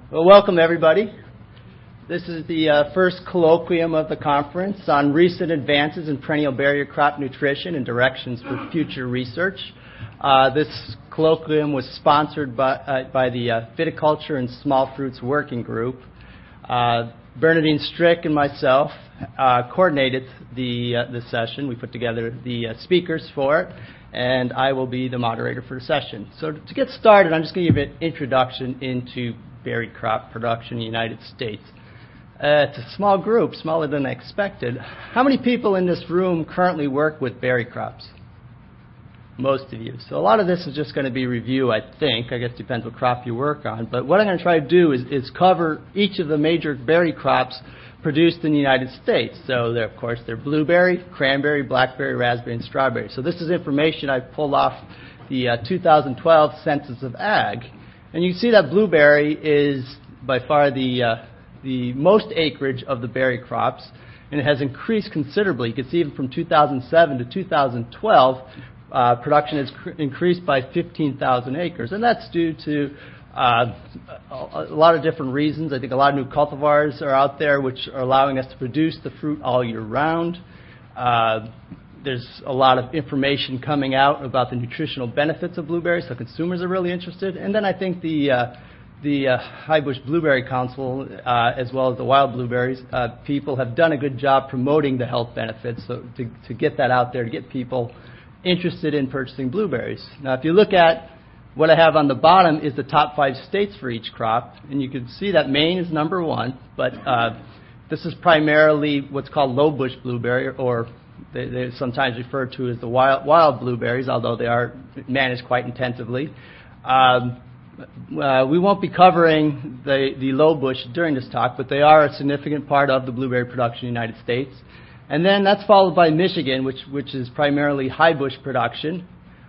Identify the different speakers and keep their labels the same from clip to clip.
Speaker 1: Well, welcome everybody. This is the first colloquium of the conference on recent advances in perennial barrier crop nutrition and directions for future research. This colloquium was sponsored by the Viticulture and Small Fruits Working Group. Bernadine Strick and myself coordinated the session. We put together the speakers for it, and I will be the moderator for the session. So to get started, I'm just going to give an introduction into berry crop production in the United States. It's a small group, smaller than I expected. How many people in this room currently work with berry crops? Most of you. So a lot of this is just going to be review, I think. I guess it depends what crop you work on. But what I'm going to try to do is cover each of the major berry crops produced in the United States. So, of course, they're blueberry, cranberry, blackberry, raspberry, and strawberry. So this is information I pulled off the 2012 Census of Ag. And you can see that blueberry is by far the most acreage of the berry crops, and it has increased considerably. You can see even from 2007 to 2012, production has increased by 15,000 acres, and that's due to a lot of different reasons. I think a lot of new cultivars are out there which are allowing us to produce the fruit all year round. There's a lot of information coming out about the nutritional benefits of blueberries, so consumers are really interested. And then I think the High Bush Blueberry Council, as well as the wild blueberries, people have done a good job promoting the health benefits, so to get that out there, to get people interested in purchasing blueberries. Now, if you look at what I have on the bottom is the top 5 states for each crop, and you can see that Maine is number 1, but this is primarily what's called low bush blueberry, or they're sometimes referred to as the wild blueberries, although they are managed quite intensively. We won't be covering the low bush during this talk, but they are a significant part of the blueberry production in the United States. And then that's followed by Michigan, which is primarily high bush production.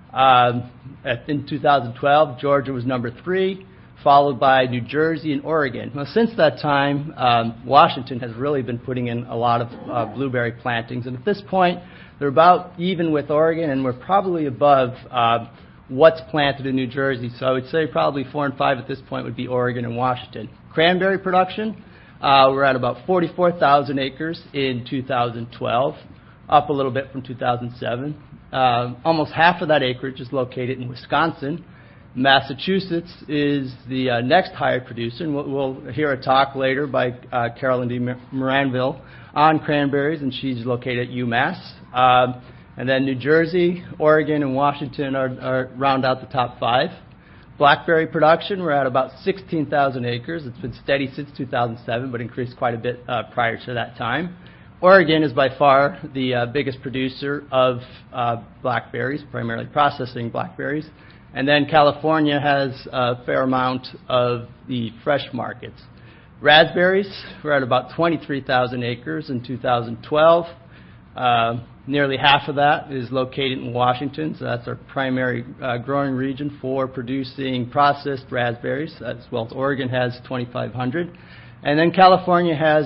Speaker 1: In 2012, Georgia was number 3, followed by New Jersey and Oregon. Now, since that time, Washington has really been putting in a lot of blueberry plantings, and at this point, they're about even with Oregon, and we're probably above what's planted in New Jersey. So I would say probably 4 and 5 at this point would be Oregon and Washington. Cranberry production, we're at about 44,000 acres in 2012, up a little bit from 2007. Almost half of that acreage is located in Wisconsin. Massachusetts is the next higher producer, and we'll hear a talk later by Carolyn D. Moranville on cranberries, and she's located at UMass. And then New Jersey, Oregon, and Washington are round out the top 5. Blackberry production, we're at about 16,000 acres. It's been steady since 2007, but increased quite a bit prior to that time. Oregon is by far the biggest producer of blackberries, primarily processing blackberries. And then California has a fair amount of the fresh markets. Raspberries, we're at about 23,000 acres in 2012. Nearly half of that is located in Washington, so that's our primary growing region for producing processed raspberries, as well as Oregon has 2,500. And then California has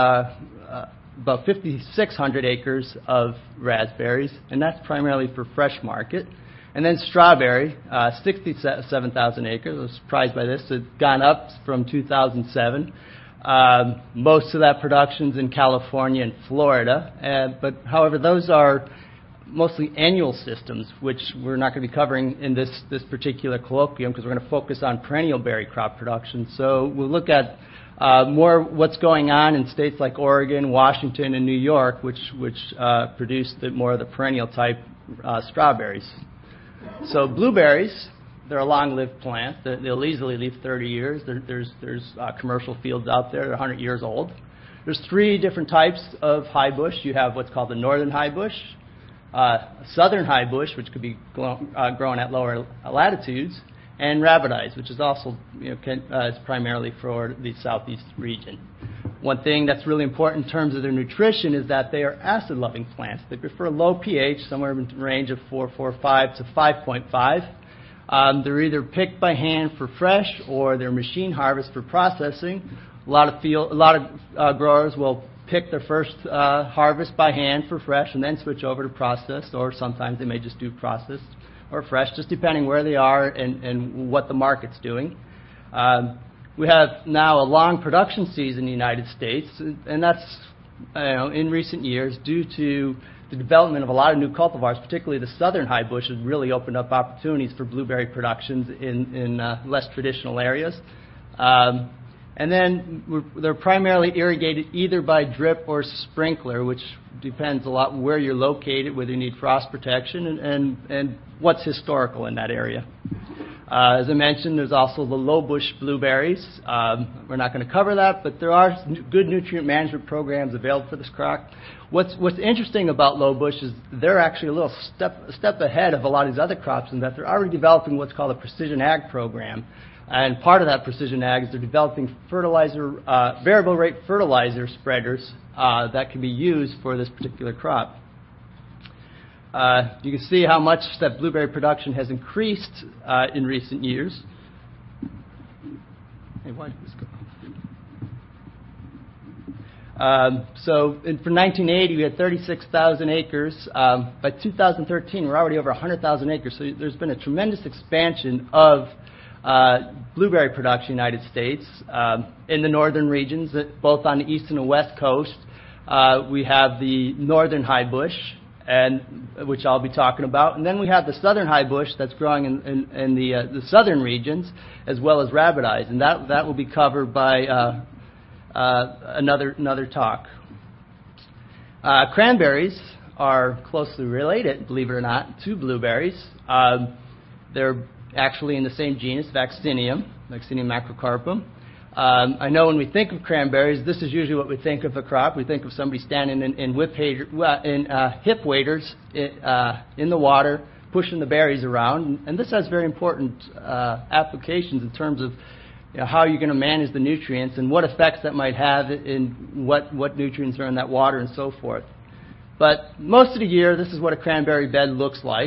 Speaker 1: about 5,600 acres of raspberries, and that's primarily for fresh market. And then strawberry, 67,000 acres. I was surprised by this. It's gone up from 2007. Most of that production's in California and Florida. But however, those are mostly annual systems, which we're not going to be covering in this particular colloquium because we're going to focus on perennial berry crop production. So we'll look at more what's going on in states like Oregon, Washington, and New York, which produce more of the perennial type strawberries. So blueberries, they're a long-lived plant. They'll easily live 30 years. There's commercial fields out there that are 100 years old. There's 3 different types of high bush. You have what's called the northern high bush, southern high bush, which could be grown at lower latitudes, and rabbitized, which is also is primarily for the southeast region. One thing that's really important in terms of their nutrition is that they are acid-loving plants. They prefer low pH, somewhere in the range of 4.45 to 5.5. They're either picked by hand for fresh or they're machine harvest for processing. A lot of growers will pick their first harvest by hand for fresh and then switch over to processed, or sometimes they may just do processed or fresh, just depending where they are and what the market's doing. We have now a long production season in the United States, and that's in recent years due to the development of a lot of new cultivars, particularly the southern high bush, has really opened up opportunities for blueberry productions in less traditional areas. And then they're primarily irrigated either by drip or sprinkler, which depends a lot where you're located, whether you need frost protection, and what's historical in that area. As I mentioned, there's also the low bush blueberries. We're not going to cover that, but there are good nutrient management programs available for this crop. What's interesting about low bush is they're actually a step ahead of a lot of these other crops in that they're already developing what's called a precision ag program. And part of that precision ag is they're developing variable rate fertilizer spreaders that can be used for this particular crop. You can see how much that blueberry production has increased in recent years. Hey, why did this go? So for 1980, we had 36,000 acres. By 2013, we're already over 100,000 acres. So there's been a tremendous expansion of blueberry production in the United States. In the northern regions, both on the east and the west coast, we have the northern high bush, which I'll be talking about. And then we have the southern high bush that's growing in the southern regions, as well as rabbit eyes. And that will be covered by another talk. Cranberries are closely related, believe it or not, to blueberries. They're actually in the same genus, Vaccinium macrocarpum. I know when we think of cranberries, this is usually what we think of a crop. We think of somebody standing in hip waders in the water, pushing the berries around. And this has very important applications in terms of how you're going to manage the nutrients and what effects that might have in what nutrients are in that water and so forth. But most of the year, this is what a cranberry bed looks like.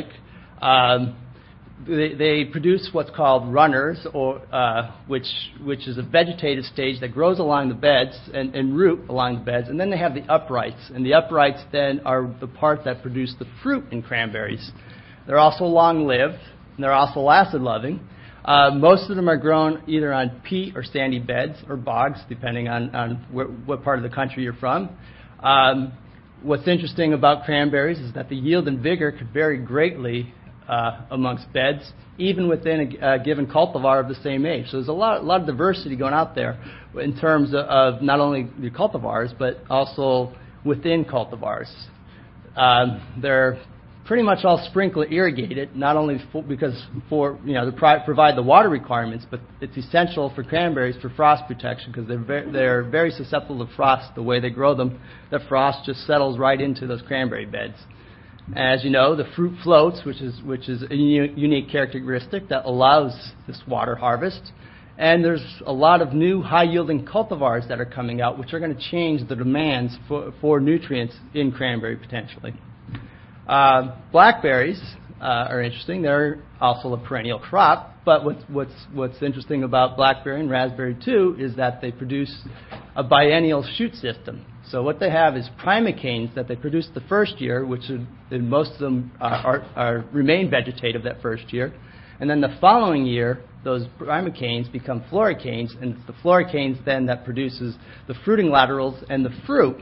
Speaker 1: They produce what's called runners, which is a vegetative stage that grows along the beds and root along the beds. And then they have the uprights. And the uprights then are the part that produce the fruit in cranberries. They're also long-lived, and they're also acid-loving. Most of them are grown either on peat or sandy beds or bogs, depending on what part of the country you're from. What's interesting about cranberries is that the yield and vigor could vary greatly amongst beds, even within a given cultivar of the same age. So there's a lot of diversity going out there in terms of not only the cultivars, but also within cultivars. They're pretty much all sprinkler irrigated, not only to provide the water requirements, but it's essential for cranberries for frost protection because they're very susceptible to frost. The way they grow them, the frost just settles right into those cranberry beds. As you know, the fruit floats, which is a unique characteristic that allows this water harvest. And there's a lot of new high-yielding cultivars that are coming out, which are going to change the demands for nutrients in cranberry potentially. Blackberries are interesting. They're also a perennial crop, but what's interesting about blackberry and raspberry too is that they produce a biennial shoot system. So what they have is primocanes that they produce the first year, which in most of them remain vegetative that first year. And then the following year, those primocanes become floricanes, and it's the floricanes then that produces the fruiting laterals and the fruit.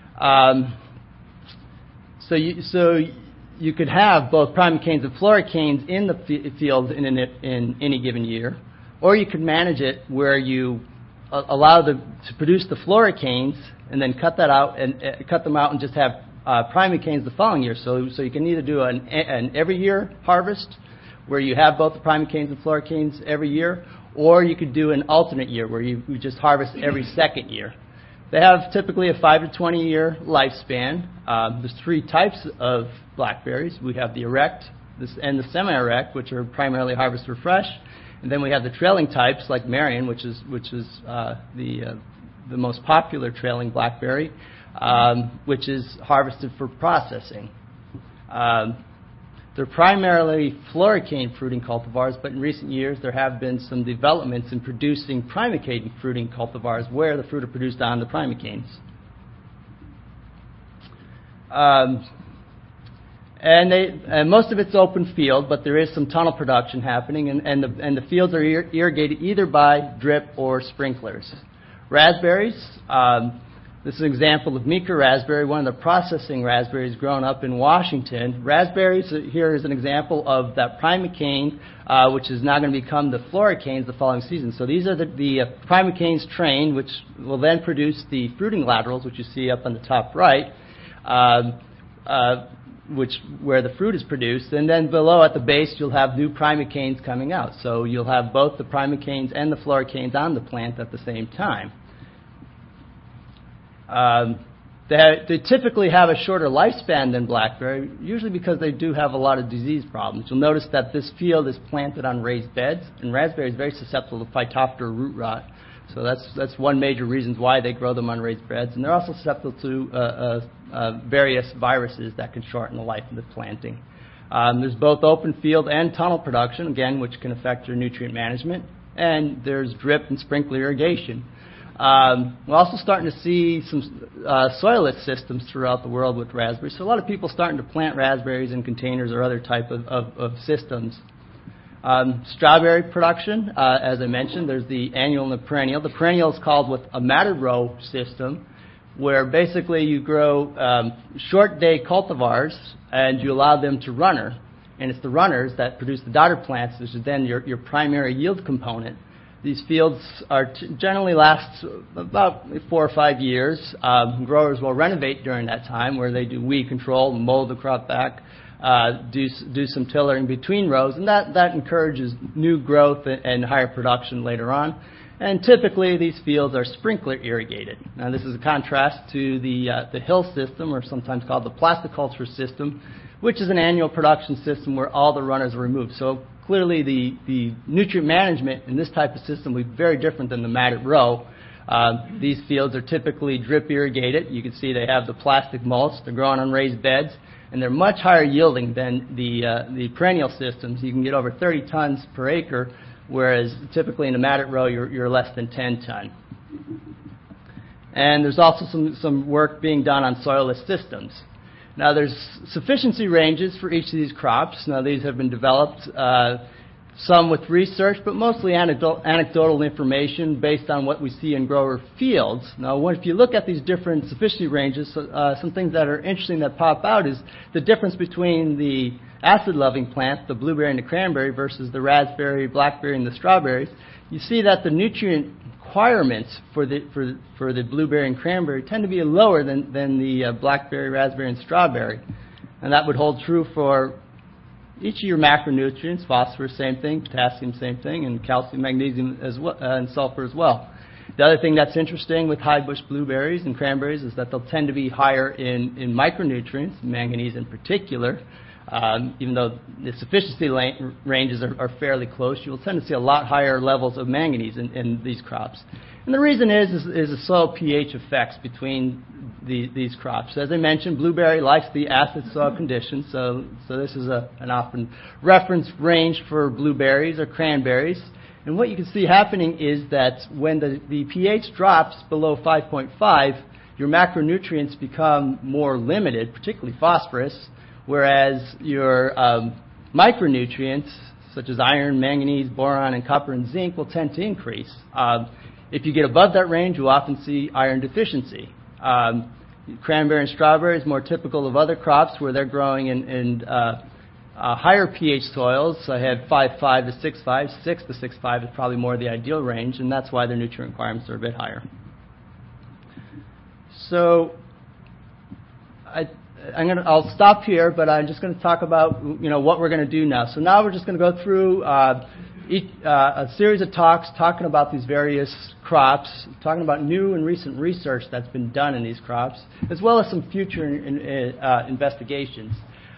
Speaker 1: So you could have both primocanes and floricanes in the field in any given year, or you could manage it where you allow to produce the floricanes and then cut them out and just have primocanes the following year. So you can either do an every year harvest where you have both the primocanes and floricanes every year, or you could do an alternate year where you just harvest every second year. They have typically a 5 to 20 year lifespan. There's 3 types of blackberries. We have the erect and the semi-erect, which are primarily harvested fresh, and then we have the trailing types like Marion, which is the most popular trailing blackberry, which is harvested for processing. They're primarily floricane fruiting cultivars, but in recent years there have been some developments in producing primocane fruiting cultivars where the fruit are produced on the primocanes. And most of it's open field, but there is some tunnel production happening, and the fields are irrigated either by drip or sprinklers. Raspberries, this is an example of Meeker raspberry, one of the processing raspberries grown up in Washington. Raspberries, here is an example of that primocaine, which is now going to become the floricanes the following season. So these are the primocaines trained, which will then produce the fruiting laterals, which you see up on the top right, where the fruit is produced, and then below at the base you'll have new primocaines coming out. So you'll have both the primocaines and the floricanes on the plant at the same time. They typically have a shorter lifespan than blackberry, usually because they do have a lot of disease problems. You'll notice that this field is planted on raised beds, and raspberry is very susceptible to Phytophthora root rot. So that's one major reason why they grow them on raised beds. And they're also susceptible to various viruses that can shorten the life of the planting. There's both open field and tunnel production, again, which can affect your nutrient management. And there's drip and sprinkler irrigation. We're also starting to see some soilless systems throughout the world with raspberries. So a lot of people starting to plant raspberries in containers or other type of systems. Strawberry production, as I mentioned, there's the annual and the perennial. The perennial is called with a matted row system, where basically you grow short day cultivars and you allow them to runner. And it's the runners that produce the daughter plants, which is then your primary yield component. These fields generally last about 4 or 5 years. Growers will renovate during that time, where they do weed control, mold the crop back, do some tillering between rows, and that encourages new growth and higher production later on. And typically these fields are sprinkler irrigated. Now this is a contrast to the hill system, or sometimes called the plasticulture system, which is an annual production system where all the runners are removed. So clearly the nutrient management in this type of system will be very different than the matted row. These fields are typically drip irrigated. You can see they have the plastic mulch. They're growing on raised beds, and they're much higher yielding than the perennial systems. You can get over 30 tons per acre, whereas typically in a matted row you're less than 10 ton. And there's also some work being done on soilless systems. Now there's sufficiency ranges for each of these crops. Now these have been developed, some with research, but mostly anecdotal information based on what we see in grower fields. Now if you look at these different sufficiency ranges, some things that are interesting that pop out is the difference between the acid-loving plant, the blueberry and the cranberry, versus the raspberry, blackberry, and the strawberries. You see that the nutrient requirements for the blueberry and cranberry tend to be lower than the blackberry, raspberry, and strawberry. And that would hold true for each of your macronutrients. Phosphorus, same thing. Potassium, same thing. And calcium, magnesium, as well, and sulfur as well. The other thing that's interesting with high bush blueberries and cranberries is that they'll tend to be higher in micronutrients, manganese in particular. Even though the sufficiency ranges are fairly close, you will tend to see a lot higher levels of manganese in these crops. And the reason is the soil pH effects between these crops. As I mentioned, blueberry likes the acid soil conditions, so this is an often reference range for blueberries or cranberries. And what you can see happening is that when the pH drops below 5.5, your macronutrients become more limited, particularly phosphorus, whereas your micronutrients, such as iron, manganese, boron, and copper and zinc, will tend to increase. If you get above that range, you'll often see iron deficiency. Cranberry and strawberry is more typical of other crops where they're growing in higher pH soils. So I had 5.5 to 6.5. 6 to 6.5 is probably more the ideal range, and that's why their nutrient requirements are a bit higher. So I'll stop here, but I'm just going to talk about what we're going to do now. So now we're just going to go through a series of talks talking about these various crops, talking about new and recent research that's been done in these crops, as well as some future investigations.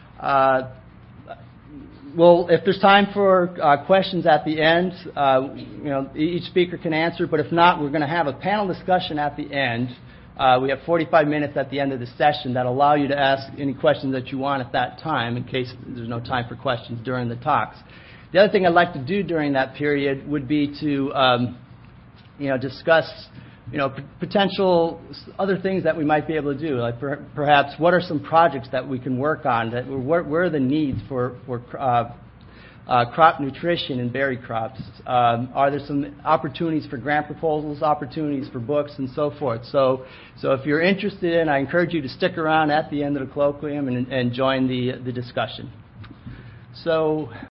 Speaker 1: Well, if there's time for questions at the end, each speaker can answer. But if not, we're going to have a panel discussion at the end. We have 45 minutes at the end of the session that allow you to ask any questions that you want at that time, in case there's no time for questions during the talks. The other thing I'd like to do during that period would be to discuss potential other things that we might be able to do, like perhaps what are some projects that we can work on, where are the needs for crop nutrition and berry crops? Are there some opportunities for grant proposals, opportunities for books, and so forth? So if you're interested I encourage you to stick around at the end of the colloquium and join the discussion. So